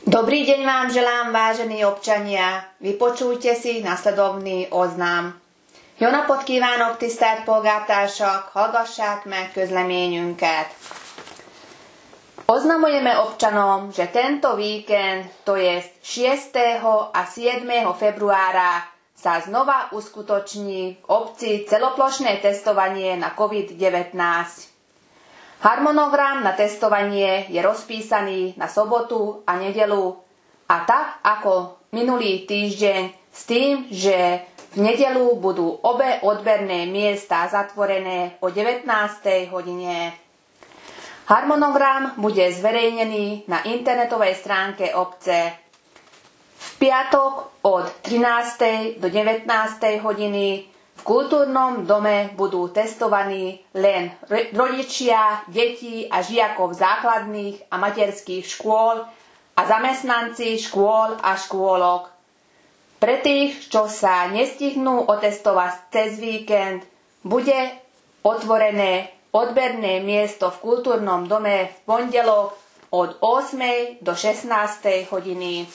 Dobrý deň vám želám, vážení občania. Vypočujte si nasledovný oznám. Jó napot kívánok, tisztelt polgártársak, hallgassák meg közleményünket. Oznamujeme občanom, že tento víkend, to jest 6. a 7. februára, sa znova uskutoční v obci celoplošné testovanie na COVID-19. Harmonogram na testovanie je rozpísaný na sobotu a nedeľu a tak ako minulý týždeň s tým, že v nedeľu budú obe odberné miesta zatvorené o 19. hodine. Harmonogram bude zverejnený na internetovej stránke obce. V piatok od 13. do 19. hodiny v kultúrnom dome budú testovaní len rodičia, deti a žiakov základných a materských škôl a zamestnanci škôl a škôlok. Pre tých, čo sa nestihnú otestovať cez víkend, bude otvorené odberné miesto v kultúrnom dome v pondelok od 8. do 16. hodiny.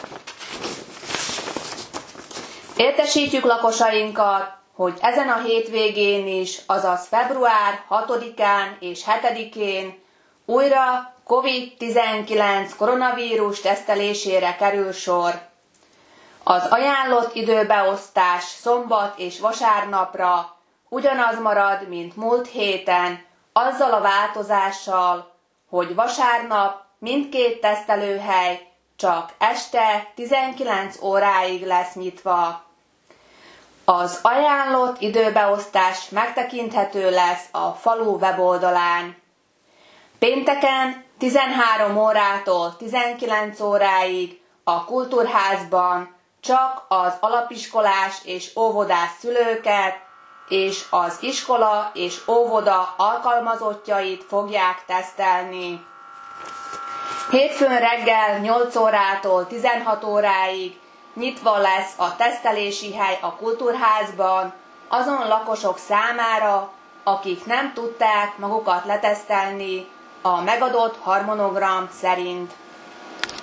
Értesítjük lakosainkat, hogy ezen a hétvégén is, azaz február 6-án és 7-én újra COVID-19 koronavírus tesztelésére kerül sor. Az ajánlott időbeosztás szombat és vasárnapra ugyanaz marad, mint múlt héten, azzal a változással, hogy vasárnap mindkét tesztelőhely csak este 19 óráig lesz nyitva. Az ajánlott időbeosztás megtekinthető lesz a falu weboldalán. Pénteken 13 órától 19 óráig a kultúrházban csak az alapiskolás és óvodás szülőket és az iskola és óvoda alkalmazottjait fogják tesztelni. Hétfőn reggel 8 órától 16 óráig nyitva lesz a tesztelési hely a kultúrházban azon lakosok számára, akik nem tudták magukat letesztelni a megadott harmonogram szerint.